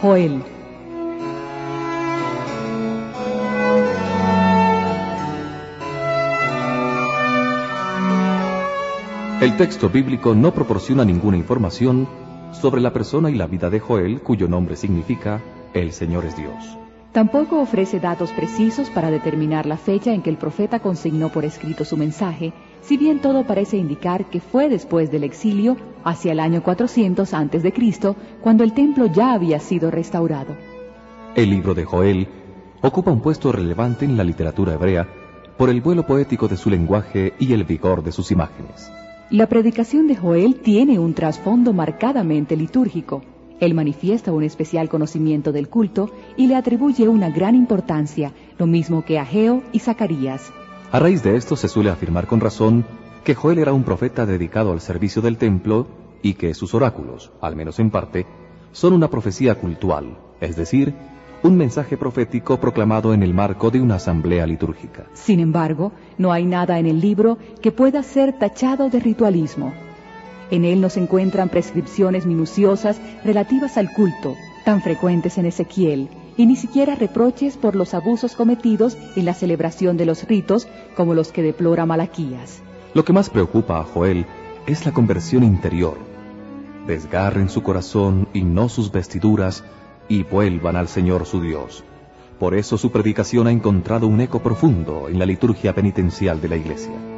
Joel. El texto bíblico no proporciona ninguna información sobre la persona y la vida de Joel, cuyo nombre significa El Señor es Dios. Tampoco ofrece datos precisos para determinar la fecha en que el profeta consignó por escrito su mensaje, si bien todo parece indicar que fue después del exilio, hacia el año 400 a.C., cuando el templo ya había sido restaurado. El libro de Joel ocupa un puesto relevante en la literatura hebrea por el vuelo poético de su lenguaje y el vigor de sus imágenes. La predicación de Joel tiene un trasfondo marcadamente litúrgico. Él manifiesta un especial conocimiento del culto y le atribuye una gran importancia, lo mismo que Ageo y Zacarías. A raíz de esto se suele afirmar con razón que Joel era un profeta dedicado al servicio del templo y que sus oráculos, al menos en parte, son una profecía cultual, es decir, un mensaje profético proclamado en el marco de una asamblea litúrgica. Sin embargo, no hay nada en el libro que pueda ser tachado de ritualismo. En él no se encuentran prescripciones minuciosas relativas al culto, tan frecuentes en Ezequiel, y ni siquiera reproches por los abusos cometidos en la celebración de los ritos, como los que deplora Malaquías. Lo que más preocupa a Joel es la conversión interior. Desgarren su corazón y no sus vestiduras, y vuelvan al Señor su Dios. Por eso su predicación ha encontrado un eco profundo en la liturgia penitencial de la Iglesia.